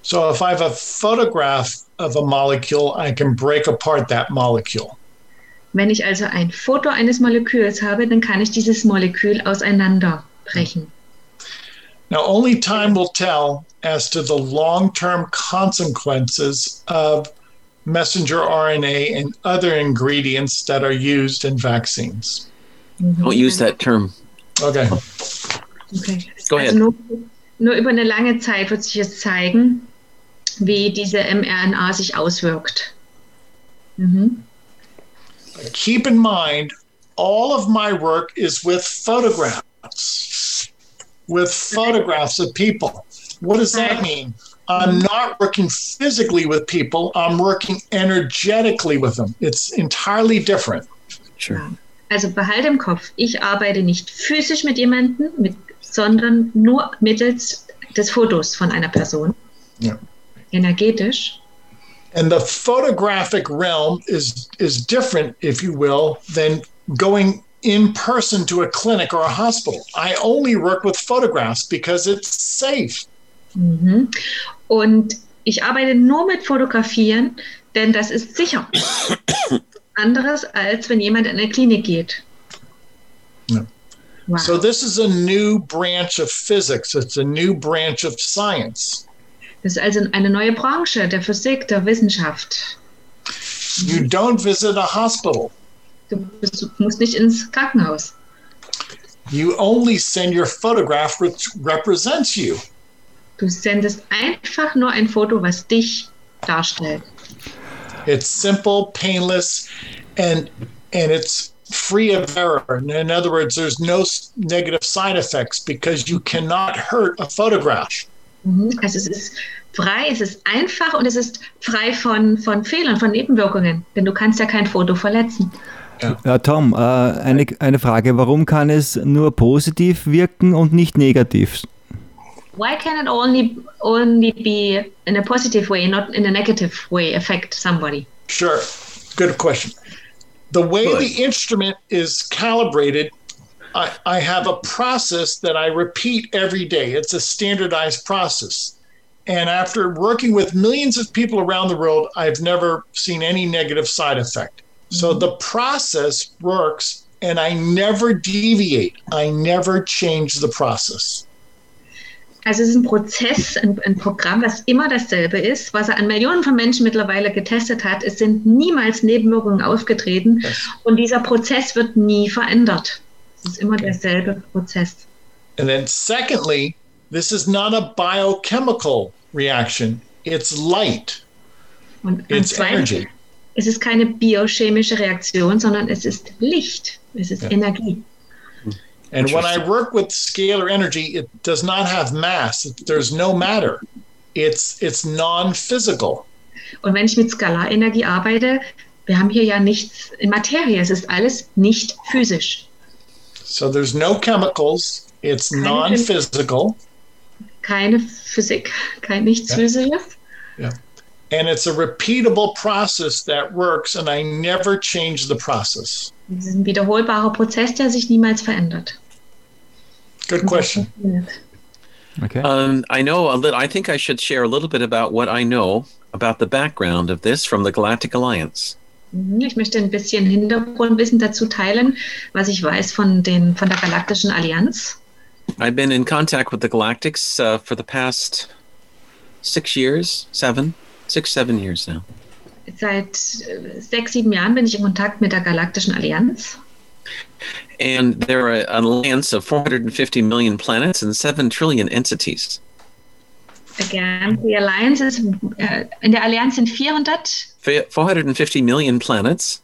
So if I have a photograph of a molecule, I can break apart that molecule. Wenn ich also ein Foto eines Moleküls habe, dann kann ich dieses Molekül auseinanderbrechen. Now, only time will tell as to the long-term consequences of messenger RNA and other ingredients that are used in vaccines. Don't use that term. Okay. Go ahead. Also nur über eine lange Zeit wird sich jetzt zeigen, wie diese mRNA sich auswirkt. Keep in mind, all of my work is with photographs of people. What does that mean? I'm not working physically with people. I'm working energetically with them. It's entirely different. Sure. Also behalte im Kopf, ich arbeite nicht physisch mit jemandem, sondern nur mittels des Fotos von einer Person. Yeah. Energetisch. And the photographic realm is different, if you will, than going in person to a clinic or a hospital. I only work with photographs because it's safe. Und ich arbeite nur mit Fotografieren, denn das ist sicher. Anderes, als wenn jemand in eine Klinik geht. Yeah. Wow. So this is a new branch of physics. It's a new branch of science. Das ist also eine neue Branche der Physik, der Wissenschaft. You don't visit a hospital. Du musst nicht ins Krankenhaus. You only send your photograph which represents you. Du sendest einfach nur ein Foto, was dich darstellt. It's simple, painless, and it's free of error. In other words, there's no negative side effects because you cannot hurt a photograph. Also es ist frei, es ist einfach und es ist frei von Fehlern, von Nebenwirkungen, denn du kannst ja kein Foto verletzen. Ja, Tom, eine Frage, warum kann es nur positiv wirken und nicht negativ? Why can it only be in a positive way, not in a negative way, affect somebody? Sure, good question. The way the instrument is calibrated, I have a process that I repeat every day. It's a standardized process. And after working with millions of people around the world, I've never seen any negative side effect. So the process works and I never deviate. I never change the process. Also es ist ein Prozess, ein Programm, was immer dasselbe ist, was er an Millionen von Menschen mittlerweile getestet hat. Es sind niemals Nebenwirkungen aufgetreten und dieser Prozess wird nie verändert. Es ist immer derselbe Prozess. And then secondly, this is not a biochemical reaction. It's light. Und It's energy. Es ist keine biochemische Reaktion, sondern es ist Licht. Es ist Energie. And when I work with scalar energy, it does not have mass. There's no matter. It's non-physical. Und wenn ich mit Skalarenergie arbeite, wir haben hier ja nichts in Materie. Es ist alles nicht physisch. So there's no chemicals. It's non-physical. Keine Physik, nichts Physisches. Yeah. And it's a repeatable process that works, and I never change the process. Es ist ein wiederholbarer Prozess, der sich niemals verändert. Good question. Okay. I know a little. I think I should share a little bit about what I know about the background of this from the Galactic Alliance. Ich möchte ein bisschen Hintergrundwissen dazu teilen, was ich weiß von der Galaktischen Allianz. I've been in contact with the Galactics for the past 6 years, 7 years now. Seit 6-7 Jahren bin ich in Kontakt mit der Galaktischen Allianz. And they're an alliance of 450 million planets and 7 trillion entities. Again, the Alliance is, in der Allianz sind 450 million planets.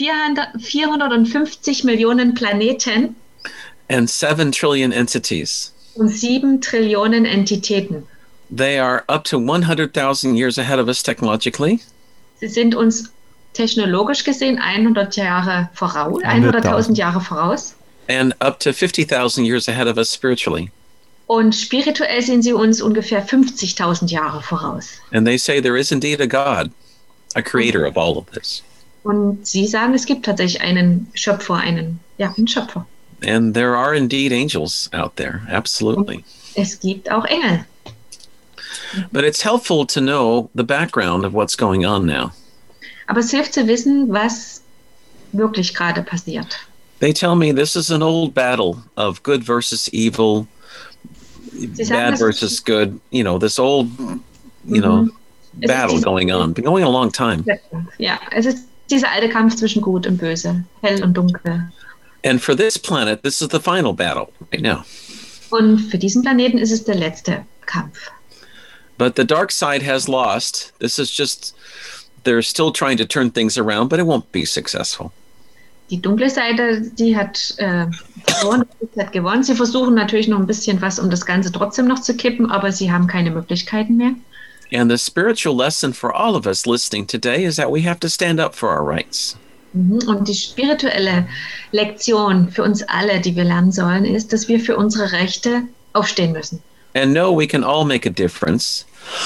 450 Millionen Planeten. And 7 trillion entities. Und 7 Trillionen Entitäten. They are up to 100,000 years ahead of us technologically. Sie sind uns technologisch gesehen 100.000 Jahre voraus. And up to 50,000 years ahead of us spiritually. Und spirituell sind sie uns ungefähr 50.000 Jahre voraus. And they say there is indeed a God, a creator of all of this. Und sie sagen, es gibt tatsächlich einen Schöpfer, einen Schöpfer. And there are indeed angels out there, absolutely. Und es gibt auch Engel. But it's helpful to know the background of what's going on now. Aber es hilft zu wissen, was wirklich gerade passiert. They tell me this is an old battle of good versus evil, bad versus good. You know, this old, battle going on. Been going on a long time. Ja, es ist dieser alte Kampf zwischen Gut und Böse, hell und dunkel. And for this planet, this is the final battle right now. Und für diesen Planeten ist es der letzte Kampf. But the dark side has lost. This is just, they're still trying to turn things around, but it won't be successful. Die dunkle Seite, die hat verloren, die hat gewonnen. Sie versuchen natürlich noch ein bisschen was, um das Ganze trotzdem noch zu kippen, aber sie haben keine Möglichkeiten mehr. And the spiritual lesson for all of us listening today is that we have to stand up for our rights. Und die spirituelle Lektion für uns alle, die wir lernen sollen, ist, dass wir für unsere Rechte aufstehen müssen. And know we can all make a difference.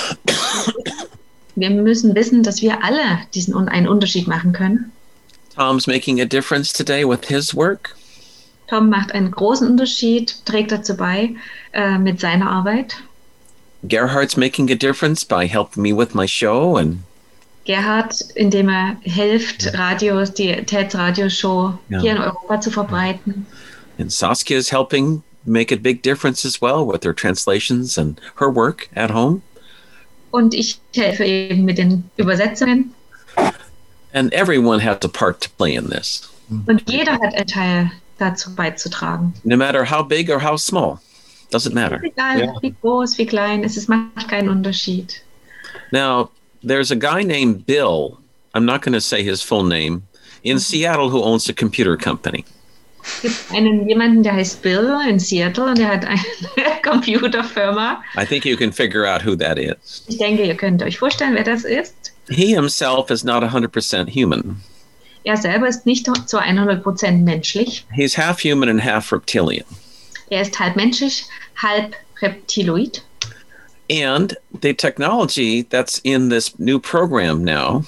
Wir müssen wissen, dass wir alle einen Unterschied machen können. Tom's making a difference today with his work. Tom macht einen großen Unterschied, trägt dazu bei mit seiner Arbeit. Gerhard's making a difference by helping me with my show. And Gerhard, indem er hilft, die Ted's Radioshow hier in Europa zu verbreiten. And Saskia is helping make a big difference as well with her translations and her work at home. Und ich helfe eben mit den Übersetzungen. And everyone has a part to play in this. Und jeder hat einen Teil dazu beizutragen. No matter how big or how small. Doesn't matter. Egal, wie groß, wie klein, es macht keinen Unterschied. Now, there's a guy named Bill, I'm not going to say his full name, in Seattle who owns a computer company. Es gibt jemanden, der heißt Bill in Seattle und der hat eine Computerfirma. I think you can figure out who that is. Ich denke, ihr könnt euch vorstellen, wer das ist. He himself is not 100% human. Er selber ist nicht zu 100% menschlich. He's half human and half reptilian. Er ist halb menschlich, halb reptiloid. And the technology that's in this new program now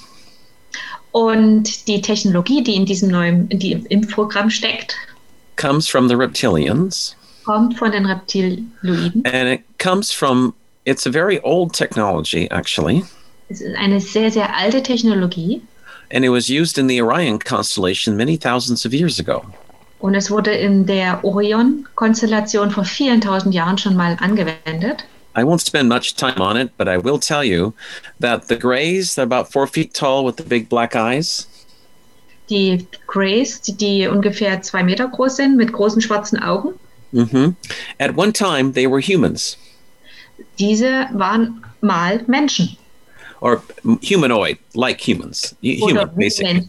und die Technologie, die in diesem im Programm steckt, comes from the reptilians. Kommt von den Reptiloiden. And it comes from, it's a very old technology actually. Es ist eine sehr, sehr alte Technologie. And it was used in the Orion constellation many thousands of years ago. Und es wurde in der Orion-Konstellation vor vielen tausend Jahren schon mal angewendet. I won't spend much time on it, but I will tell you that the Greys, they're about 4 feet tall with the big black eyes. Die Greys, die ungefähr 2 Meter groß sind, mit großen schwarzen Augen. At one time, they were humans. Diese waren mal Menschen. Or humanoid, like humans. Human, basically.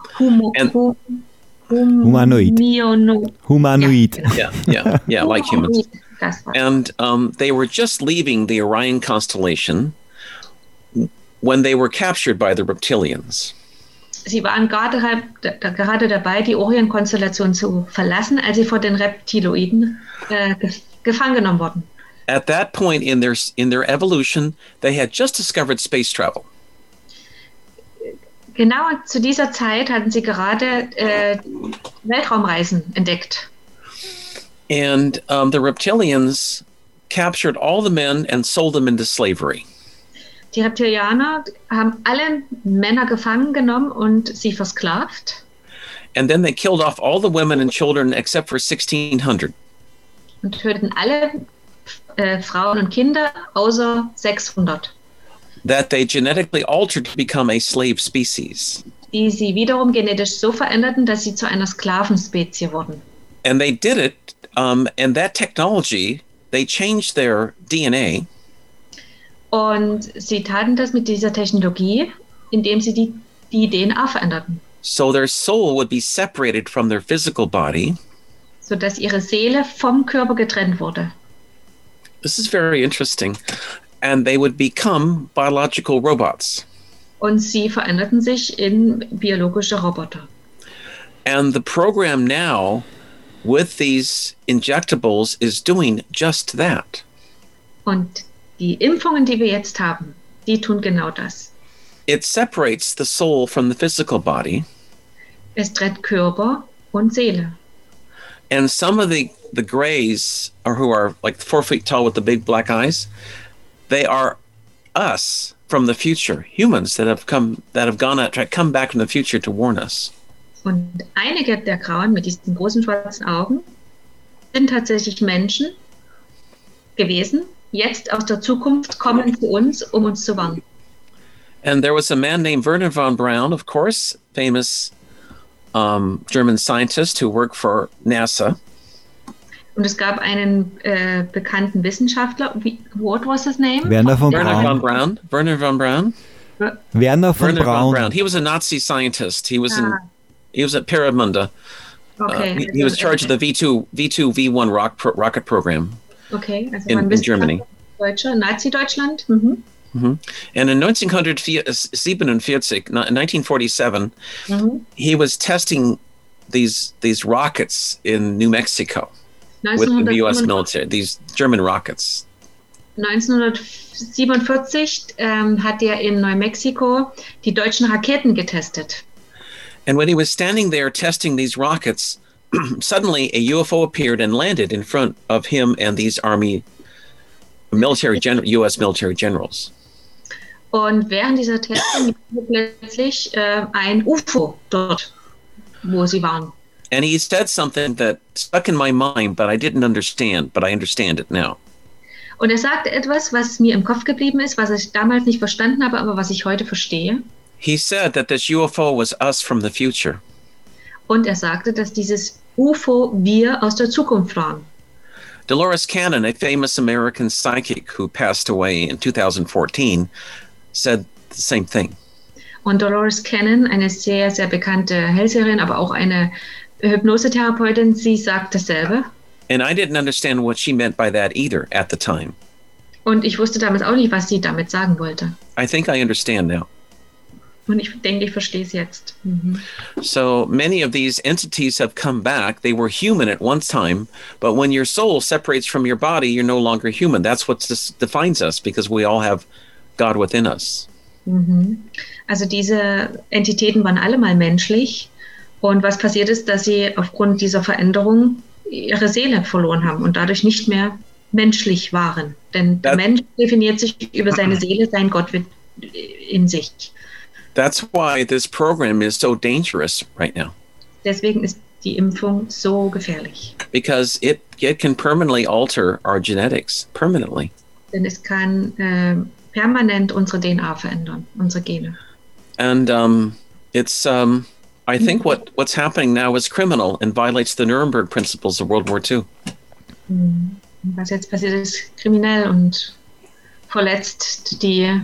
Humanoid. Humanoid. Yeah, like humans. And they were just leaving the Orion constellation when they were captured by the reptilians. Sie waren gerade dabei, die Orion-Konstellation zu verlassen, als sie vor den Reptiloiden gefangen genommen wurden. At that point in their evolution, they had just discovered space travel. Genau zu dieser Zeit hatten sie gerade Weltraumreisen entdeckt. And the reptilians captured all the men and sold them into slavery. Die Reptilianer haben alle Männer gefangen genommen und sie versklavt. And then they killed off all the women and children except for 1,600. Und töteten alle Frauen und Kinder außer 600. That they genetically altered to become a slave species. Die sie wiederum genetisch so veränderten, dass sie zu einer Sklavenspezie wurden. And they did it, and that technology, they changed their DNA. Und sie taten das mit dieser Technologie, indem sie die DNA veränderten. So their soul would be separated from their physical body. Sodass ihre Seele vom Körper getrennt wurde. This is very interesting. And they would become biological robots. Und sie veränderten sich in biologische Roboter. And the program now with these injectables is doing just that. Und die Impfungen, die wir jetzt haben, die tun genau das. It separates the soul from the physical body. Es trennt Körper und Seele. And some of the Greys, or who are like 4 feet tall with the big black eyes, they are us from the future, humans that have come back from the future to warn us. Und einige der Grauen mit diesen großen schwarzen Augen sind tatsächlich Menschen gewesen, jetzt aus der Zukunft kommen zu uns, um uns zu warnen. And there was a man named Wernher von Braun, of course, famous German scientist who worked for NASA. Und es gab einen bekannten Wissenschaftler. What was his name? Werner von Wernher Braun. von Braun. Werner von Braun. Werner von Wernher von Braun. Braun. He was a Nazi scientist. He was at Peramunda. Okay. He was charged of the V1 rocket program. Okay, also in Germany. Deutscher, Nazi-Deutschland. Mhm. Mm-hmm. And in 1947, he was testing these rockets in New Mexico with the U.S. military, these German rockets. 1947 hat er in Neumexiko die deutschen Raketen getestet. And when he was standing there testing these rockets, suddenly a UFO appeared and landed in front of him and these U.S. military generals. Und während dieser Testung plötzlich ein UFO dort, wo sie waren. And he said something that stuck in my mind, but I didn't understand, but I understand it now. Und er sagte etwas, was mir im Kopf geblieben ist, was ich damals nicht verstanden habe, aber was ich heute verstehe. He said that this UFO was us from the future. Und er sagte, dass dieses UFO wir aus der Zukunft waren. Dolores Cannon, a famous American psychic who passed away in 2014, said the same thing. Und Dolores Cannon, eine sehr, sehr bekannte Hellseherin, aber auch eine Hypnosetherapeutin, sie sagt dasselbe. And I didn't understand what she meant by that either at the time. Und ich wusste damals auch nicht, was sie damit sagen wollte. I think I understand now. Und ich denke, ich verstehe es jetzt. Mhm. So many of these entities have come back. They were human at one time, but when your soul separates from your body, you're no longer human. That's what defines us, because we all have God within us. Mhm. Also diese Entitäten waren alle mal menschlich. Und was passiert ist, dass sie aufgrund dieser Veränderung ihre Seele verloren haben und dadurch nicht mehr menschlich waren. Denn der Mensch definiert sich über seine Seele, sein Gott in sich. That's why this program is so dangerous right now. Deswegen ist die Impfung so gefährlich. Because it can permanently alter our genetics, permanently. Denn es kann permanent unsere DNA verändern, unsere Gene. And I think what's happening now is criminal and violates the Nuremberg principles of World War II. Was jetzt passiert, ist kriminell und verletzt die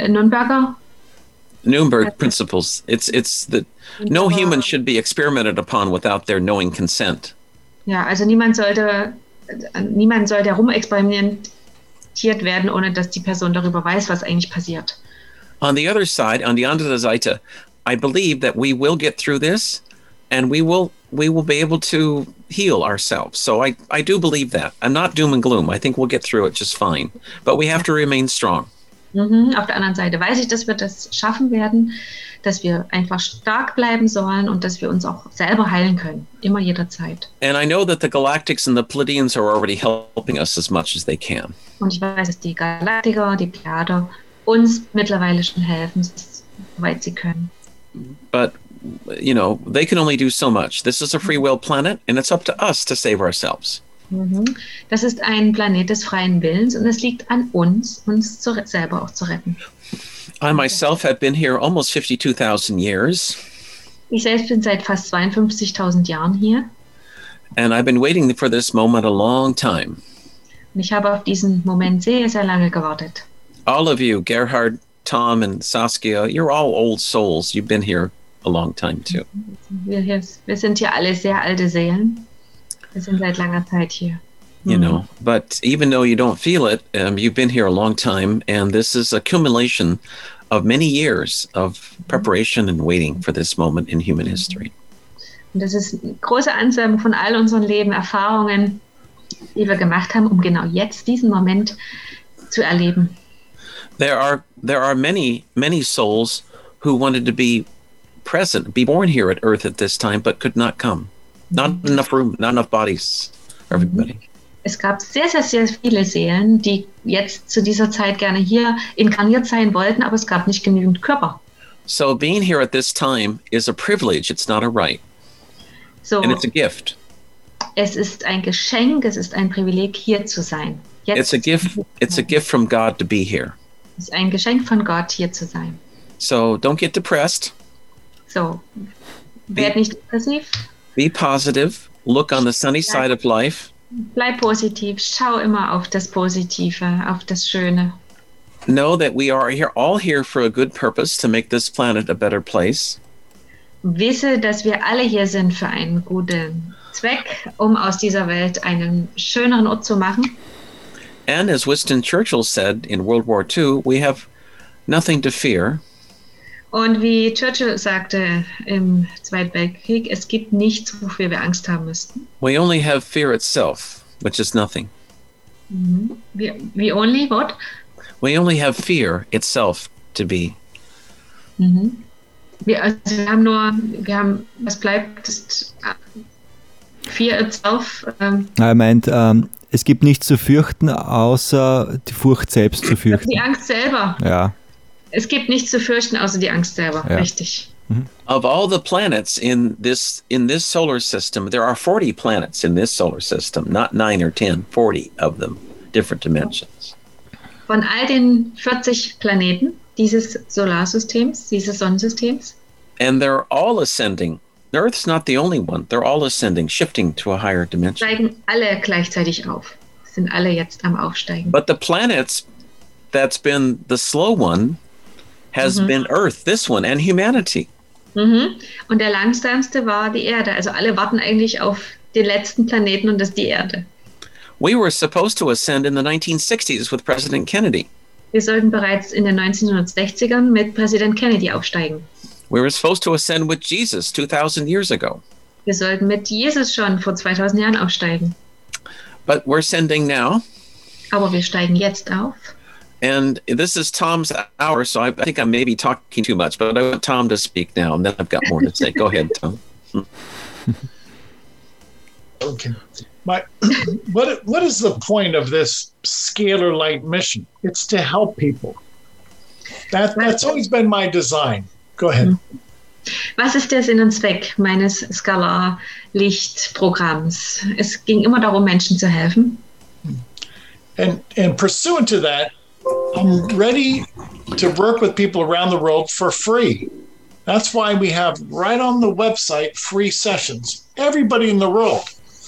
Nuremberg principles. It's that no human should be experimented upon without their knowing consent. Ja, also niemand sollte herumexperimentiert werden, ohne dass die Person darüber weiß, was eigentlich passiert. On the other side, on die andere Seite, I believe that we will get through this, and we will be able to heal ourselves. So I do believe that. I'm not doom and gloom. I think we'll get through it just fine. But we have to remain strong. Auf der anderen Seite weiß ich, dass wir das schaffen werden, dass wir einfach stark bleiben sollen und dass wir uns auch selber heilen können, immer jederzeit. And I know that the Galactics and the Pleiadians are already helping us as much as they can. Und ich weiß, dass die Galaktiker, die Pleiader uns mittlerweile schon helfen, soweit sie können. But, you know, they can only do so much. This is a free will planet, and it's up to us to save ourselves. Das ist ein Planet des freien Willens und es liegt an uns, uns selber auch zu retten. I myself have been here almost 52,000 years. Ich selbst bin seit fast 52.000 Jahren hier. And I've been waiting for this moment a long time. Und ich habe auf diesen Moment sehr, sehr lange gewartet. All of you, Gerhard, Tom, and Saskia, you're all old souls. You've been here a long time too. Wir sind hier alle sehr alte Seelen. Wir sind seit langer Zeit hier. You know, but even though you don't feel it, you've been here a long time, and this is accumulation of many years of preparation and waiting for this moment in human history. Und das ist eine große Ansammlung von all unseren Leben, Erfahrungen, die wir gemacht haben, um genau jetzt diesen Moment zu erleben. There are many souls who wanted to be present, be born here at Earth at this time, but could not come. Not enough room, not enough bodies for everybody. Es gab sehr, sehr, sehr viele Seelen, die jetzt zu dieser Zeit gerne hier inkarniert sein wollten, aber es gab nicht genügend Körper. So being here at this time is a privilege. It's not a right. So, And it's a gift. es ist ein Geschenk, es ist ein Privileg, hier zu sein. Jetzt It's a gift. It's a gift from God to be here. Es ist ein Geschenk von Gott, hier zu sein. So don't get depressed. So, werd nicht depressiv, Be positive. Look on the sunny side of life. bleib positiv, schau immer auf das Positive, auf das Schöne. Know that we are here, all here for a good purpose, to make this planet a better place. Wisse, dass wir alle hier sind für einen guten Zweck, um aus dieser Welt einen schöneren Ort zu machen. And as Winston Churchill said in World War II, we have nothing to fear. Und wie Churchill sagte im Zweiten Weltkrieg, es gibt nichts, wofür wir Angst haben müssten. We only have fear itself, which is nothing. We only what? We only have fear itself to be. Wir haben, was bleibt, ist Fear itself. Er meint, es gibt nichts zu fürchten, außer die Furcht selbst zu fürchten. Die Angst selber. Ja. Es gibt nichts zu fürchten, außer die Angst selber. Ja. Richtig. Of all the planets in this solar system, there are 40 planets in this solar system, not 9 or 10, 40 of them, different dimensions. Von all den 40 Planeten dieses Solarsystems, dieses Sonnensystems, And they're all ascending. The Earth's not the only one. They're all ascending, shifting to a higher dimension. steigen alle gleichzeitig auf. Sind alle jetzt am Aufsteigen. But the planets that's been the slow one has been Earth, this one, and humanity. Und der langsamste war die Erde. Also alle warten eigentlich auf den letzten Planeten und das ist die Erde. We were supposed to ascend in the 1960s with President Kennedy. Wir sollten bereits in den 1960ern mit Präsident Kennedy aufsteigen. We were supposed to ascend with Jesus 2,000 years ago. Wir sollten mit Jesus schon vor 2000 Jahren aufsteigen. But we're ascending now. Aber wir steigen jetzt auf. And this is Tom's hour, so I think I may be talking too much, but I want Tom to speak now, and then I've got more to say. Go ahead, Tom. Okay. What is the point of this scalar light mission? It's to help people. That's always been my design. Go ahead. Was ist der Sinn und Zweck meines Skalar-Licht-Programms? Es ging immer darum, Menschen zu helfen. And pursuant to that, I'm ready to work with people around the world for free. That's why we have right on the website free sessions. Everybody in the world.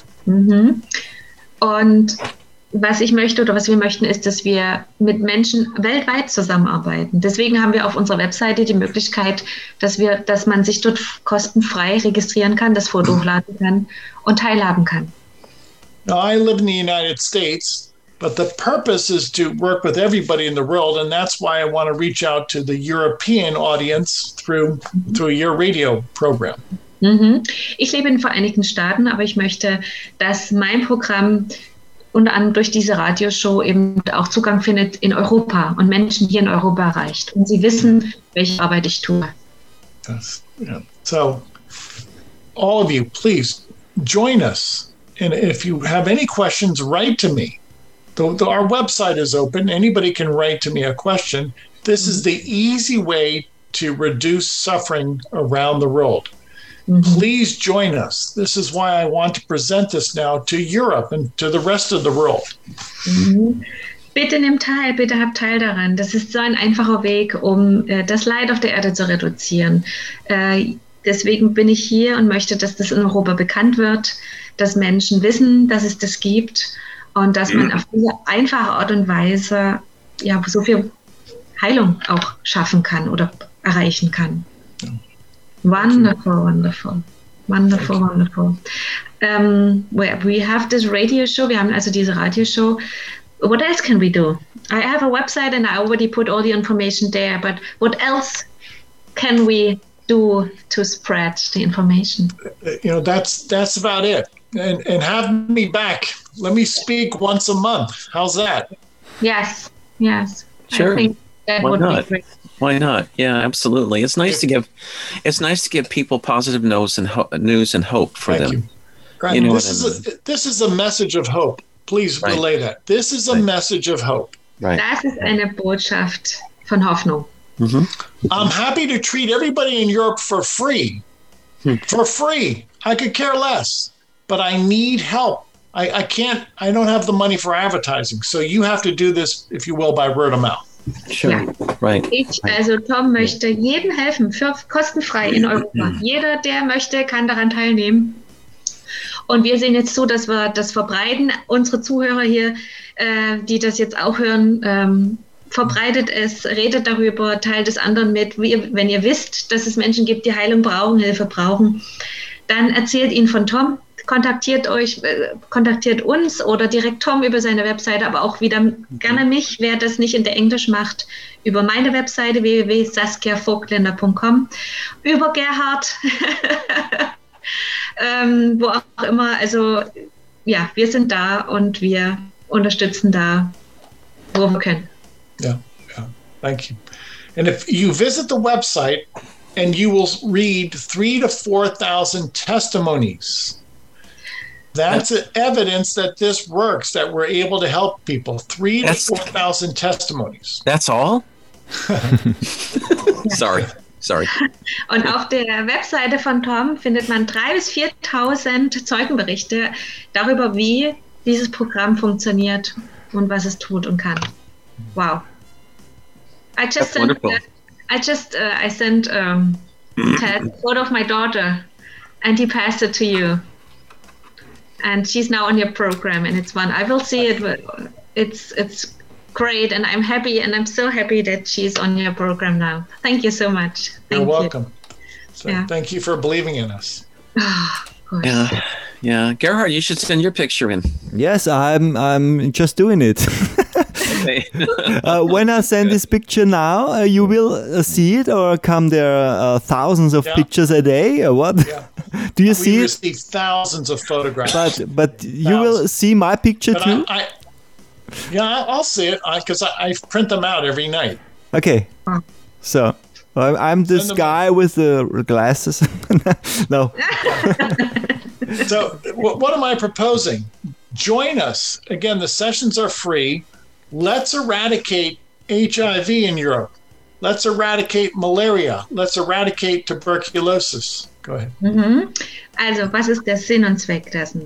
Und was ich möchte oder was wir möchten, ist, dass wir mit Menschen weltweit zusammenarbeiten. Deswegen haben wir auf unserer Webseite die Möglichkeit, dass man sich dort kostenfrei registrieren kann, das Foto hochladen kann und teilhaben kann. Now, I live in the United States, but the purpose is to work with everybody in the world, and that's why I want to reach out to the European audience through your radio program. Ich lebe in den Vereinigten Staaten, aber ich möchte, dass mein Programm unter anderem durch diese Radioshow eben auch Zugang findet in Europa und Menschen hier in Europa erreicht. Und sie wissen, welche Arbeit ich tue. Yes. Yeah. So, all of you, please join us. And if you have any questions, write to me. Our website is open. Anybody can write to me a question. This is the easy way to reduce suffering around the world. Please join us. This is why I want to present this now to Europe and to the rest of the world. Bitte nehmt teil, bitte habt teil daran. Das ist so ein einfacher Weg, um das Leid auf der Erde zu reduzieren. Deswegen bin ich hier und möchte, dass das in Europa bekannt wird, dass Menschen wissen, dass es das gibt und dass man auf diese einfache Art und Weise ja so viel Heilung auch schaffen kann oder erreichen kann. Wonderful, wonderful, wonderful, wonderful. We have this radio show. Wir haben also diese Radioshow. What else can we do? I have a website and I already put all the information there. But what else can we do to spread the information? That's about it. And have me back. Let me speak once a month. How's that? Yes. Sure. I think that Why would not? be great. Why not? Yeah, absolutely. It's nice to give people positive news and hope for Thank them. you. Right. You know This is a message of hope. Please relay that. This is a message of hope. Right. Das ist eine Botschaft von Hoffnung. I'm happy to treat everybody in Europe for free. For free. I could care less, but I need help. I don't have the money for advertising. So you have to do this, if you will, by word of mouth. Sure. Ja. Right. Also Tom möchte jedem helfen, für kostenfrei in Europa. Jeder, der möchte, kann daran teilnehmen. Und wir sehen jetzt so, dass wir das verbreiten. Unsere Zuhörer hier, die das jetzt auch hören, verbreitet es, redet darüber, teilt es anderen mit. Wenn ihr wisst, dass es Menschen gibt, die Heilung brauchen, Hilfe brauchen, dann erzählt ihnen von Tom. Kontaktiert uns oder direkt Tom über seine Webseite, aber auch wieder gerne mich, wer das nicht in der Englisch macht, über meine Webseite www.saskiavogtländer.com, über Gerhard, wo auch immer. Also ja, wir sind da und wir unterstützen da, wo wir können. Yeah. Thank you. And if you visit the website and you will read 3,000 to 4,000 testimonies, that's evidence that this works, that we're able to help people. 3,000 to 4,000 testimonies. That's all? Sorry. Und auf der Webseite von Tom findet man 3.000 bis 4.000 Zeugenberichte darüber, wie dieses Programm funktioniert und was es tut und kann. Wow. I sent Ted a photo of my daughter, and he passed it to you. And she's now on your program, and it's fun. I will see it. It's great, and I'm happy, and I'm so happy that she's on your program now. Thank you so much. You're welcome. So thank you for believing in us. Of course. Yeah. Gerhard, you should send your picture in. Yes, I'm just doing it. Okay. When I send this picture now, you will see it, or come there thousands of pictures a day, or what? Yeah. Do you see it? We it? receive thousands of photographs. But you will see my picture too? I'll see it because I print them out every night. Okay. So I'm this guy with the glasses. No. So what am I proposing? Join us. Again, the sessions are free. Let's eradicate HIV in Europe. Let's eradicate malaria. Let's eradicate tuberculosis. Go ahead. Also, was ist der Sinn und Zweck dessen?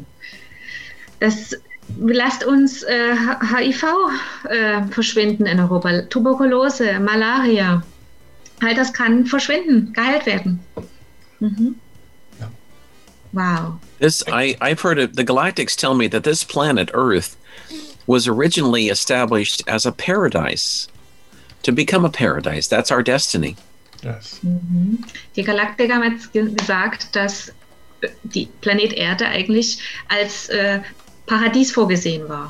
Lasst uns HIV verschwinden in Europa. Tuberkulose, Malaria. All das kann verschwinden, geheilt werden. Wow. I've heard the Galactics tell me that this planet Earth was originally established as a paradise, to become a paradise. That's our destiny. Yes. Die Galaktiker haben jetzt gesagt, dass die Planet Erde eigentlich als Paradies vorgesehen war.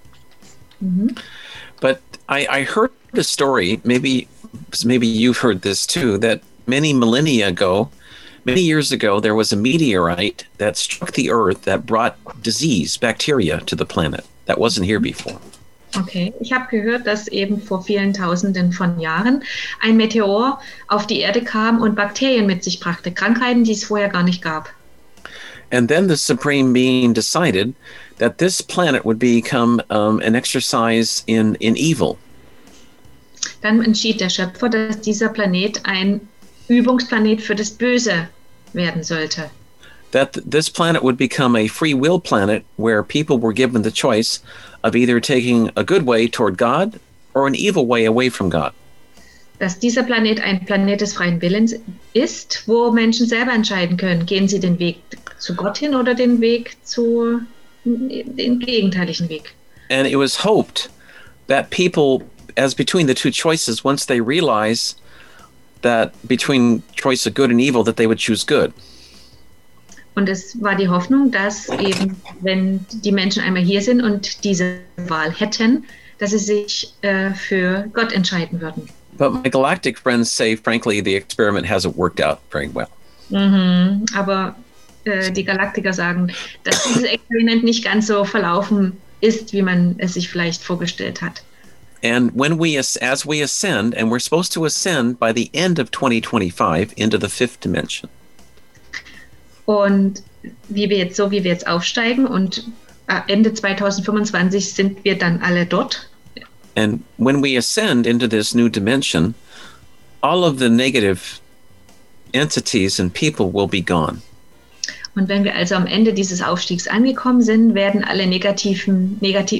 But I heard a story, maybe you've heard this too, that many years ago, there was a meteorite that struck the Earth that brought disease, bacteria, to the planet. That wasn't here before. Okay, ich habe gehört, dass eben vor vielen Tausenden von Jahren ein Meteor auf die Erde kam und Bakterien mit sich brachte, Krankheiten, die es vorher gar nicht gab. And then the Supreme Being decided that this planet would become an exercise in evil. Dann entschied der Schöpfer, dass dieser Planet ein Übungsplanet für das Böse werden sollte. That this planet would become a free will planet where people were given the choice of either taking a good way toward God or an evil way away from God. Dass dieser Planet ein Planet des freien Willens ist, wo Menschen selber entscheiden können, gehen sie den Weg zu Gott hin oder den gegenteiligen Weg. And it was hoped that people, as between the two choices, once they realize that between choice of good and evil, that they would choose good. Und es war die Hoffnung, dass eben, wenn die Menschen einmal hier sind und diese Wahl hätten, dass sie sich für Gott entscheiden würden. But my galactic friends say, frankly, the experiment hasn't worked out very well. Aber die Galaktiker sagen, dass dieses Experiment nicht ganz so verlaufen ist, wie man es sich vielleicht vorgestellt hat. And as we ascend, and we're supposed to ascend by the end of 2025 into the fifth dimension. Und wie wir jetzt aufsteigen und Ende 2025 sind wir dann alle dort. And when we ascend into this new dimension, all of the negative entities and people will be gone. Und wenn wir also am Ende dieses Aufstiegs angekommen sind, werden alle negativen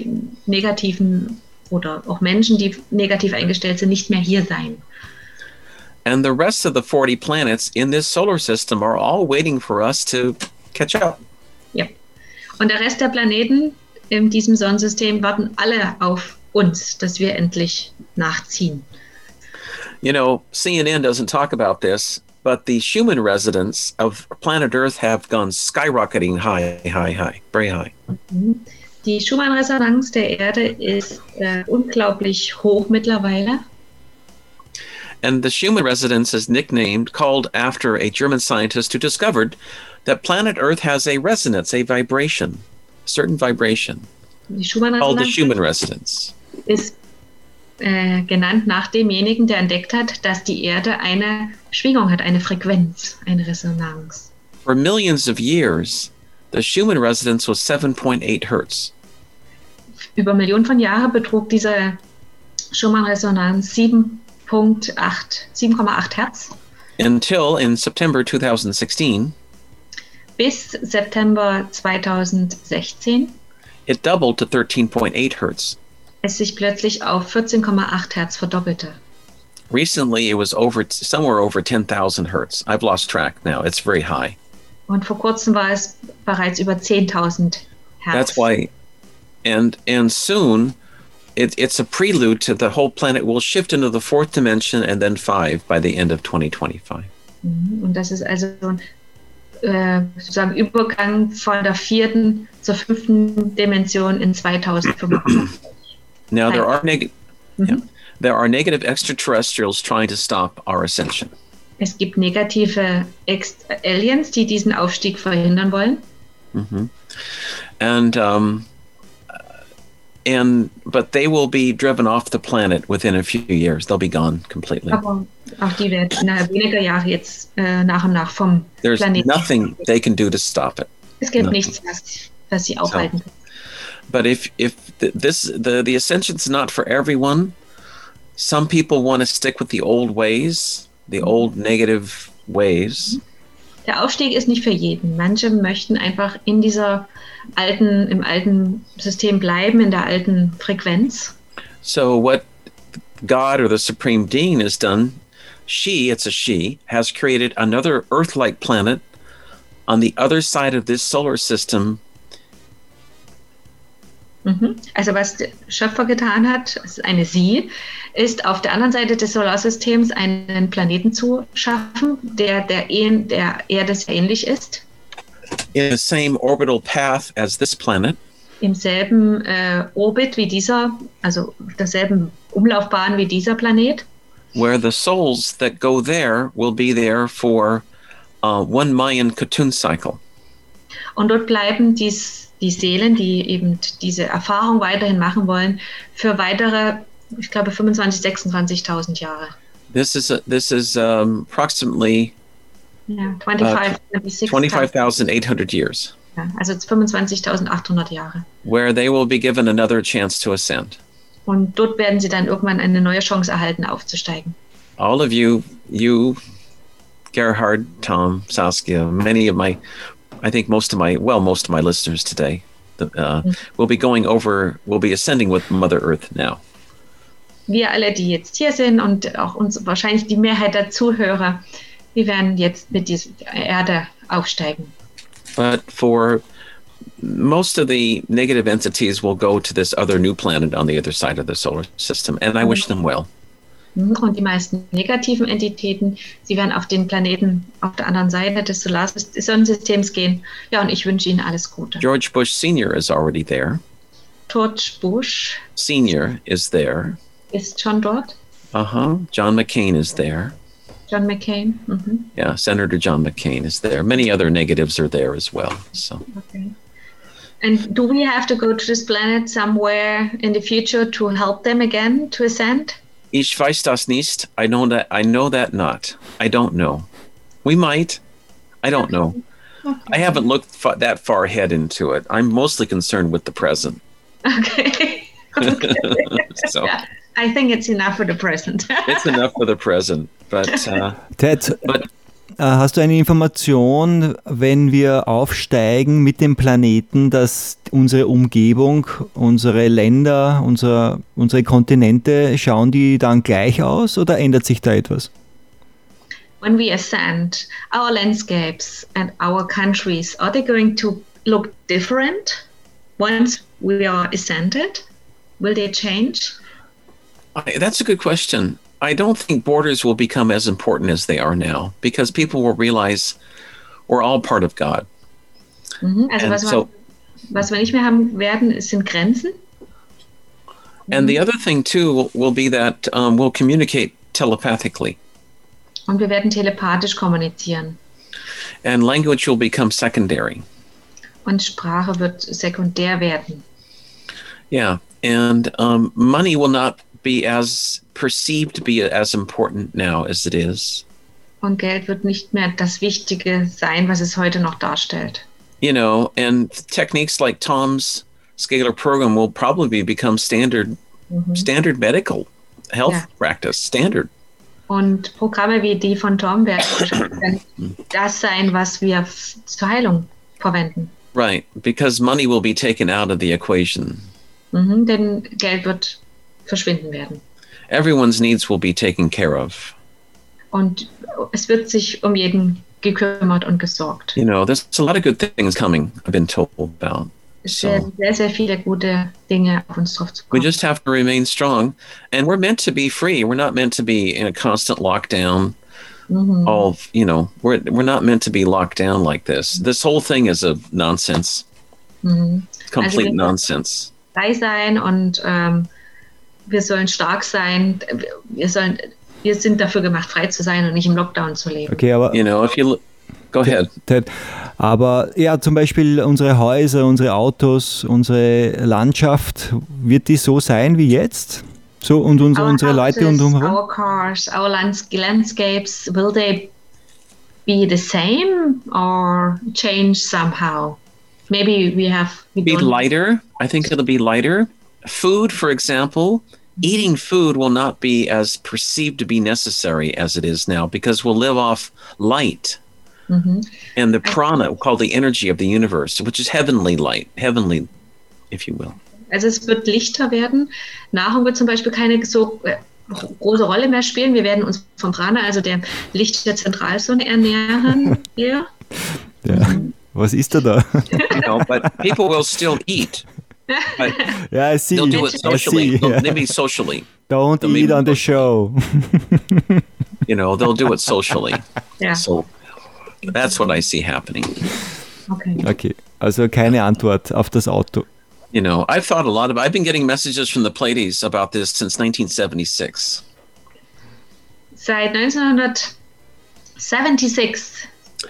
oder auch Menschen, die negativ eingestellt sind, nicht mehr hier sein. And the rest of the 40 planets in this solar system are all waiting for us to catch up. Ja. Und der Rest der Planeten in diesem Sonnensystem warten alle auf uns, dass wir endlich nachziehen. You know, CNN doesn't talk about this, but the Schumann resonance of planet Earth have gone skyrocketing high, very high. Die Schumann-Resonanz der Erde ist unglaublich hoch mittlerweile. And the Schumann resonance is called after a German scientist who discovered that planet Earth has a resonance, a vibration, a certain vibration, Die called the Schumann-Resonanz Schumann resonance. ist genannt nach demjenigen, der entdeckt hat, dass die Erde eine Schwingung hat, eine Frequenz, eine Resonanz. For millions of years, the Schumann resonance was 7.8 hertz. Über Millionen von Jahren betrug diese Schumann-Resonanz 7,8 Hertz. Until in September 2016, Bis September 2016 it doubled to 13.8 hertz. es sich plötzlich auf 14,8 Hertz verdoppelte. Recently, it was somewhere over 10,000 hertz. I've lost track now. It's very high. Und vor kurzem war es bereits über 10.000 Hertz. That's why, and soon, it's a prelude to the whole planet will shift into the fourth dimension and then 5 by the end of 2025. Und das ist also sozusagen Übergang von der 4. zur 5. Dimension in 2025. Now there are negative extraterrestrials trying to stop our ascension. Es gibt negative Aliens, die diesen Aufstieg verhindern wollen. But they will be driven off the planet within a few years. They'll be gone completely. Aber auch die werden innerhalb weniger Jahre jetzt nach und nach vom There's Planeten. nothing they can do to stop it. Es gibt nichts, was sie aufhalten kann. But if the ascension's not for everyone, some people want to stick with the old ways, the old negative ways. Der Aufstieg ist nicht für jeden. Manche möchten einfach im alten System bleiben, in der alten Frequenz. So what God or the Supreme Being has done, it's a she, has created another Earth-like planet on the other side of this solar system. Also was der Schöpfer getan hat, es ist eine Sie, ist auf der anderen Seite des Solarsystems einen Planeten zu schaffen, der Erde sehr ähnlich ist. In the same orbital path as this planet. Im selben Orbit wie dieser, also derselben Umlaufbahn wie dieser Planet. Where the souls that go there will be there for 1 Mayan Katun cycle. Und dort bleiben die Seelen, die eben diese Erfahrung weiterhin machen wollen, für weitere, ich glaube, 25.000, 26.000 Jahre. This is approximately 25,800 years. Ja, also 25.800 Jahre. Where they will be given another chance to ascend. Und dort werden sie dann irgendwann eine neue Chance erhalten, aufzusteigen. All of you, Gerhard, Tom, Saskia, most of my listeners today will be ascending with Mother Earth now. Wir alle, die jetzt hier sind und auch uns wahrscheinlich die Mehrheit der Zuhörer, wir werden jetzt mit dieser Erde aufsteigen. But for most of the negative entities will go to this other new planet on the other side of the solar system, and I wish them well. Und die meisten negativen Entitäten, sie werden auf den Planeten auf der anderen Seite des Sonnensystems gehen. Ja, und ich wünsche ihnen alles Gute. George Bush Sr. is already there. George Bush Sr. is there. Ist schon dort. John McCain is there. John McCain. Yeah, Senator John McCain is there. Many other negatives are there as well. So. Okay. And do we have to go to this planet somewhere in the future to help them again to ascend? Ich weiß das nicht. I know that not. I don't know. We might. I don't know. I haven't looked that far ahead into it. I'm mostly concerned with the present. Okay. So yeah, I think it's enough for the present. It's enough for the present. But Ted, hast du eine Information, wenn wir aufsteigen mit dem Planeten, dass unsere Umgebung, unsere Länder, unsere Kontinente, schauen die dann gleich aus oder ändert sich da etwas? When we ascend, our landscapes and our countries, are they going to look different once we are ascended? Will they change? That's a good question. I don't think borders will become as important as they are now because people will realize we're all part of God. Also was wir nicht mehr haben werden, sind Grenzen. And the other thing too will be that we'll communicate telepathically. Und wir werden telepathisch kommunizieren. And language will become secondary. Und Sprache wird sekundär werden. Yeah, and money will not be as perceived to be as important now as it is. Und Geld wird nicht mehr das Wichtige sein, was es heute noch darstellt. You know, and techniques like Tom's scalar program will probably become standard medical health practice, standard. Und Programme wie die von Tom werden das sein, was wir zur Heilung verwenden. Right, because money will be taken out of the equation. Denn Geld wird verschwinden werden. Everyone's needs will be taken care of. Und es wird sich um jeden gekümmert und gesorgt. You know, there's a lot of good things coming, I've been told about. Es werden sehr, sehr viele gute Dinge auf uns drauf zukommen. We just have to remain strong. And we're meant to be free. We're not meant to be in a constant lockdown. We're not meant to be locked down like this. This whole thing is a nonsense. Complete nonsense. Frei sein und wir sollen stark sein. Wir sind dafür gemacht, frei zu sein und nicht im Lockdown zu leben. Okay, aber go ahead. Ted, aber ja, zum Beispiel unsere Häuser, unsere Autos, unsere Landschaft, wird die so sein wie jetzt? So und unsere Leute und umherum? Our cars, our landscapes, will they be the same or change somehow? Maybe be lighter. I think it'll be lighter. Food, for example, eating food will not be as perceived to be necessary as it is now because we'll live off light. And the prana, called the energy of the universe, which is heavenly light, heavenly, if you will. Also es wird lichter werden. Nahrung wird zum Beispiel keine so große Rolle mehr spielen. Wir werden uns vom Prana, also der Licht der Zentralsonne, ernähren. Ja. Was ist da? But people will still eat. Yeah, I see. They'll do it socially. Maybe socially. Don't eat on the show. They'll do it socially. Yeah. So that's what I see happening. Okay. Also keine Antwort auf das Auto. I've thought a lot about. I've been getting messages from the Pleiades about this since 1976. Seit 1976.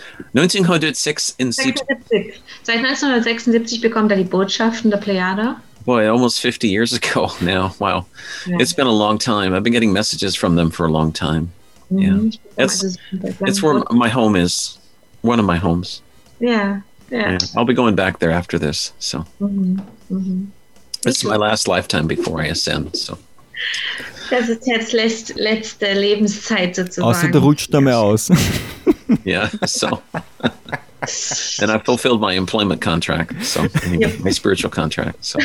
1976 Seit 1976 bekommt er die Botschaften der Plejada. Boy, almost 50 years ago now. Wow. Yeah. It's been a long time. I've been getting messages from them for a long time. Yeah. It's where my home is. One of my homes. Yeah. I'll be going back there after this. So this is my last lifetime before I ascend. So. Das ist jetzt letzte Lebenszeit sozusagen. Außer du rutscht da mehr aus. Yeah, so. And I fulfilled my employment contract, so my spiritual contract. So.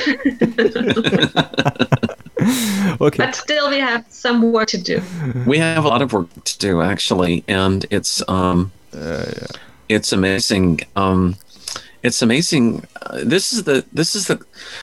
Okay. But still, we have some work to do. We have a lot of work to do, actually, and it's amazing. It's amazing. This is the